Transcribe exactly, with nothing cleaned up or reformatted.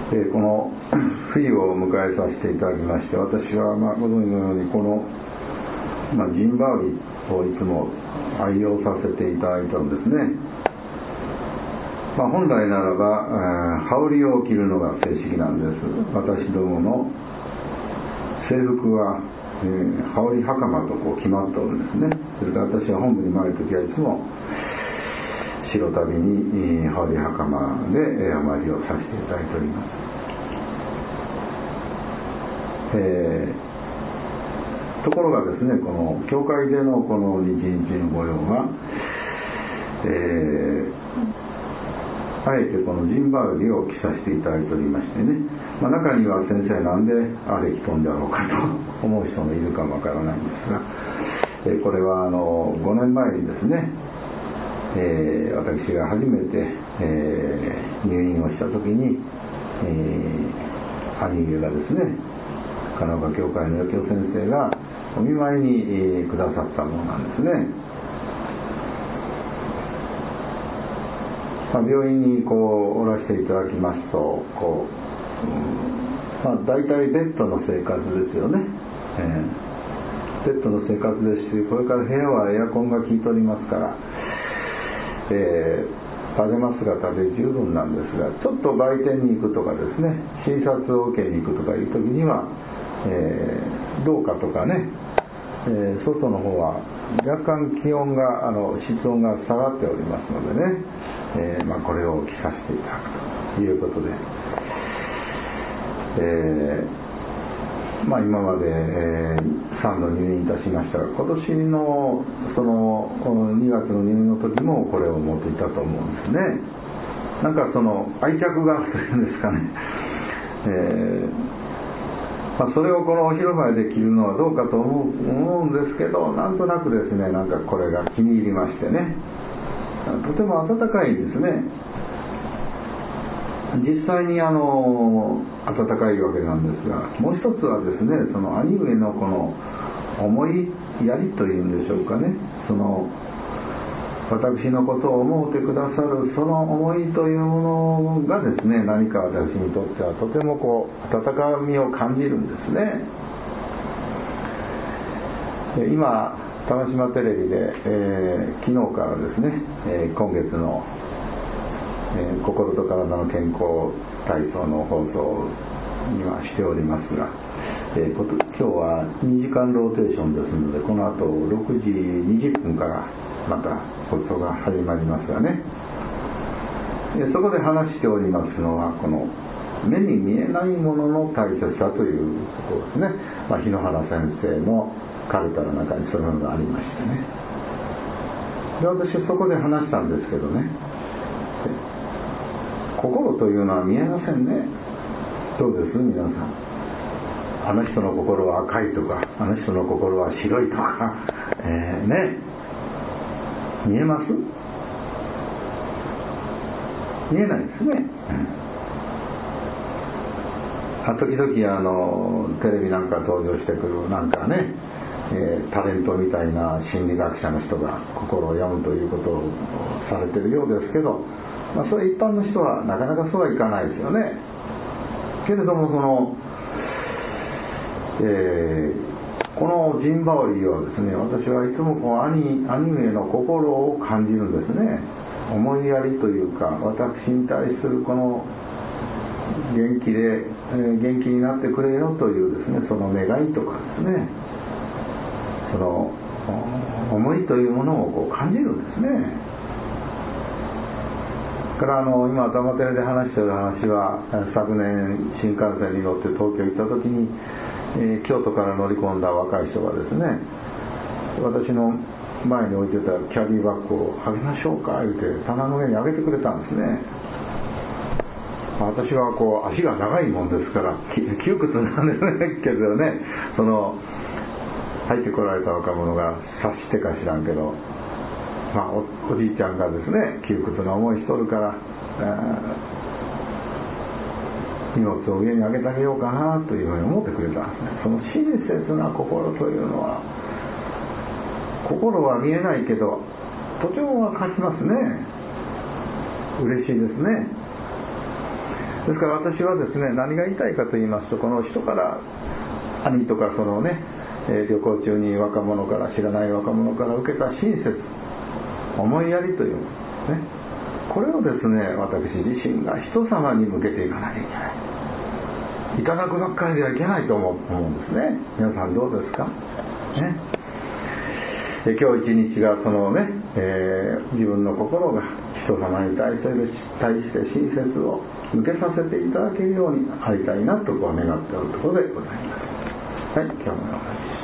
えー、この冬を迎えさせていただきまして、私はまあご存知のようにこの、まあ、ジンバウリをいつも愛用させていただいたんですね。まあ、本来ならば、えー、羽織を着るのが正式なんです。私どもの制服は、えー、羽織袴とこう決まっておるんですね。それから私は本部に参るときはいつも白旅に、えー、羽織袴で、えー、お参りをさせていただいております。えー、ところがですね、この教会でのこの日日の模様が、えー、あえてこのジンバウリを着させていただいておりましてね、まあ、中には先生なんであれ着とんじゃろうかと思う人もいるかもわからないんですが、えー、これはあのごねんまえにですね、えー、私が初めて、えー、入院をした時に、えー、兄上がですね、金岡教会の余興先生がお見舞いに、えー、くださったものなんですね。まあ、病院にこうおらせていただきますと、こう、うんまあ、大体ベッドの生活ですよね、えー、ベッドの生活ですし、これから部屋はエアコンが効いておりますから、えー、パジャマ姿で十分なんですが、ちょっと売店に行くとかですね、診察を受けに行くとかいう時には、えー、廊下とかね、えー、外の方は若干気温があの室温が下がっておりますのでね、えーまあ、これを着させていただくということで、えーまあ、今まで、えー、さんど入院いたしましたが、今年のそのにがつの入院の時もこれを持っていたと思うんですね。なんかその愛着があるというんですかね、えーまあ、それをこのお広場で着るのはどうかと思う、思うんですけど、なんとなくですね、なんかこれが気に入りましてね、とても暖かいんですね。実際にあの暖かいわけなんですが、もう一つはですね、その兄上のこの思いやりというんでしょうかね、その私のことを思ってくださるその思いというものがですね、何か私にとってはとてもこう温かみを感じるんですね。今玉島テレビで、えー、昨日からですね、えー、今月の、えー、心と体の健康体操の放送を今しておりますが、えー、今日はにじかんローテーションですので、この後ろくじにじゅっぷんからまた放送が始まりますがね、えー、そこで話しておりますのは、この目に見えないものの大切さということですね。まあ、日野原先生のカルタの中にそういうのがありましてね、で私はそこで話したんですけどね、心というのは見えませんね。どうです皆さん。あの人の心は赤いとか、あの人の心は白いとか、えー、ね見えます？見えないですね。あ時々あのテレビなんか登場してくるなんかね、えー、タレントみたいな心理学者の人が心を読むということをされているようですけど、まあ、それ一般の人はなかなかそうはいかないですよね。けれどもその、えー、このジンバウリーはですね、私はいつもこう 兄, 兄上の心を感じるんですね。思いやりというか、私に対するこの元気で、えー、元気になってくれよというですね、その願いとかですね、その思いというものをこう感じるんですね。からあの今玉テレで話している話は、昨年新幹線に乗って東京行った時に、えー、京都から乗り込んだ若い人がですね、私の前に置いてたキャリーバッグをあげましょうか言って棚の上にあげてくれたんですね。私はこう足が長いもんですから窮屈なんですけどね、その入ってこられた若者が察してか知らんけど、まあ、お, おじいちゃんがですね窮屈な思いしとるから、荷物を上にあげてあげようかなというふうに思ってくれたんですね。その親切な心というのは、心は見えないけどとても分かりますね。嬉しいですね。 ですから私はですね、何が言いたいかと言いますと、この人から兄とかそのね、えー、旅行中に若者から、知らない若者から受けた親切、思いやりというものね、これをですね、私自身が人様に向けていかなきゃいけない。いただくばっかりではいけないと思う、思うんですね。皆さんどうですかね。え今日一日がそのね、えー、自分の心が人様に対して対して親切を向けさせていただけるようにありたいなとこう願っておるところでございます。はい、今日も